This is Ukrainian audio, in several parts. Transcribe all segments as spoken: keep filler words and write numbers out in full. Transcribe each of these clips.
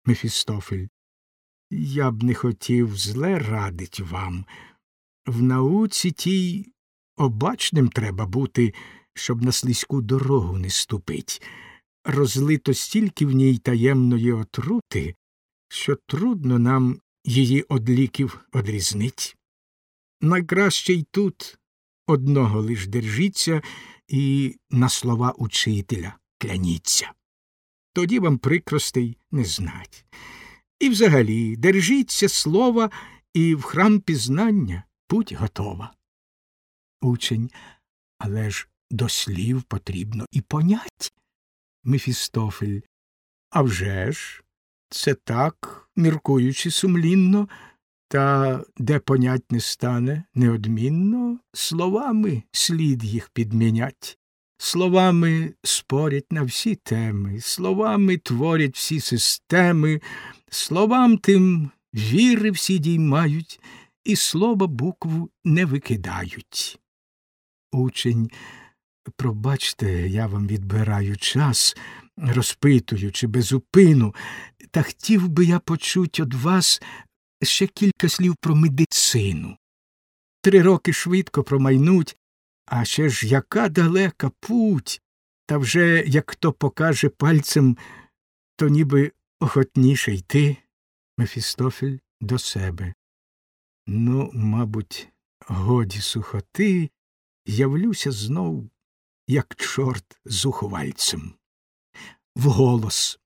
Мефістофель. Я б не хотів зле радить вам. В науці тій обачним треба бути, щоб на слизьку дорогу не ступить. Розлито стільки в ній таємної отрути, що трудно нам її од ліків одрізнить. Найкраще й тут одного лиш держіться і на слова учителя кляніться. Тоді вам прикростей не знать. І взагалі держіться слова, і в храм пізнання путь готова. Учень, але ж до слів потрібно і понять. Мефістофель. А вже ж, це так, міркуючи сумлінно, та де понять не стане неодмінно, словами слід їх підмінять. Словами спорять на всі теми, словами творять всі системи, словам тим віри всі діймають, і слова букву не викидають. Учень, пробачте, я вам відбираю час, розпитуючи безупину, та хотів би я почуть од вас ще кілька слів про медицину. Три роки швидко промайнуть, а ще ж яка далека путь, та вже, як хто покаже пальцем, то ніби охотніше йти. Мефістофель до себе. Ну, мабуть, годі сухоти, явлюся знов, як чорт зухвальцем. Вголос.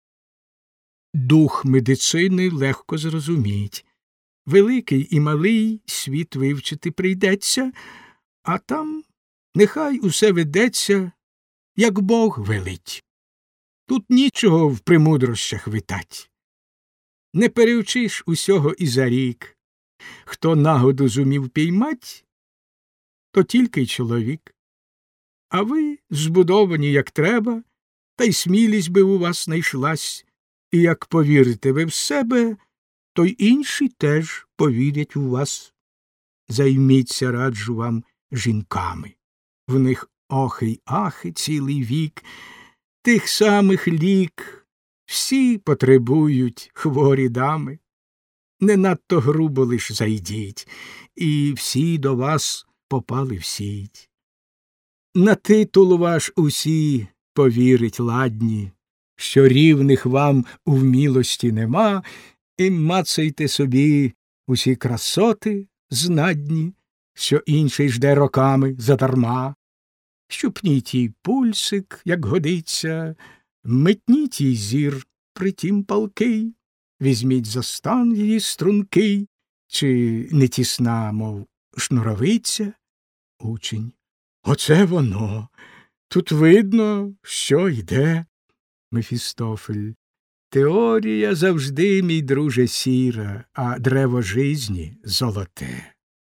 Дух медицини легко зрозуміть. Великий і малий світ вивчити прийдеться, а там нехай усе ведеться, як Бог велить. Тут нічого в премудрощах витать. Не перевчиш усього і за рік. Хто нагоду зумів піймать, то тільки й чоловік. А ви збудовані, як треба, та й смілість би у вас найшлась, і як повірите ви в себе, то й інші теж повірять у вас. Займіться, раджу вам, жінками. В них охи й ахи цілий вік, тих самих лік всі потребують хворі дами. Не надто грубо лиш зайдіть, і всі до вас попали в сіть. На титул ваш усі повірить ладні, що рівних вам у вмілості нема, і мацайте собі усі красоти знадні, що інший жде роками задарма. Щупніть їй пульсик, як годиться, метніть їй зір, притім палкий, візьміть за стан її стрункий, чи не тісна, мов шнуровиця. Учень. Оце воно. Тут видно, що йде. Мефістофель. Теорія завжди, мій друже, сіра, а древо жизні золоте.